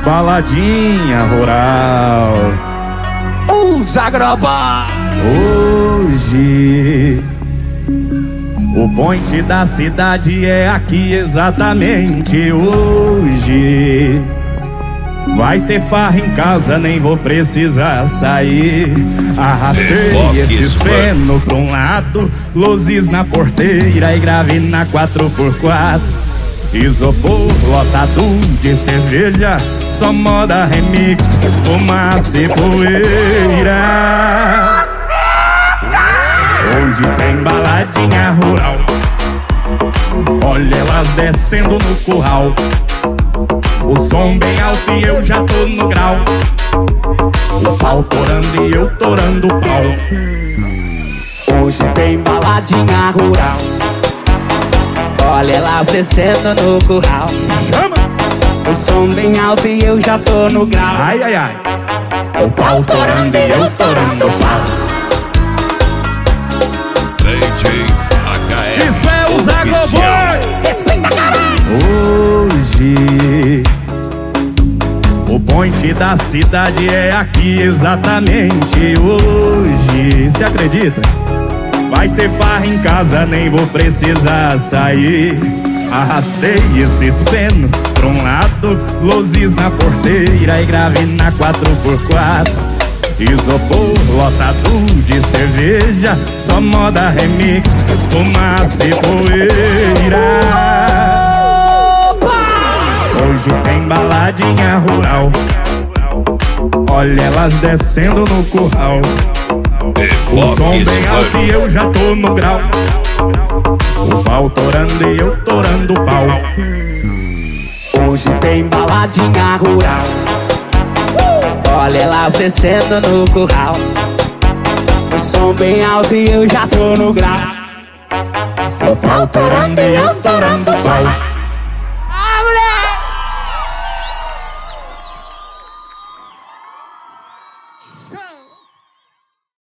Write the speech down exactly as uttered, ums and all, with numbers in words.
baladinha rural. Os agrobá. Hoje o point da cidade é aqui exatamente hoje. Vai ter farra em casa, nem vou precisar sair. Arrastei esses feno pra um lado, luzes na porteira e grave na quatro por quatro. Isopor lotado de cerveja, só moda remix, fumaça e poeira. Hoje tem baladinha rural, olha elas descendo no curral. O som bem alto e eu já tô no grau. O pau torando e eu torando o pau. Hoje tem baladinha rural, olha elas descendo no curral. Chama! O som bem alto e eu já tô no grau. Ai, ai, ai. O pau torando e eu torando o pau. D J H R. Isso é o Zagoboy! Respeita, caralho! Hoje o point da cidade é aqui exatamente hoje. Se acredita? Vai ter farra em casa, nem vou precisar sair. Arrastei esses feno pra um lado, luzes na porteira e grave na quatro por quatro. Isopor lotado de cerveja, só moda remix, fumaça e poeira. Hoje tem baladinha rural, olha elas descendo no curral. O som bem alto e eu já tô no grau. O pau torando e eu torando o pau. Hoje tem baladinha rural, olha elas descendo no curral. O som bem alto e eu já tô no grau. O pau torando e eu torando o pau.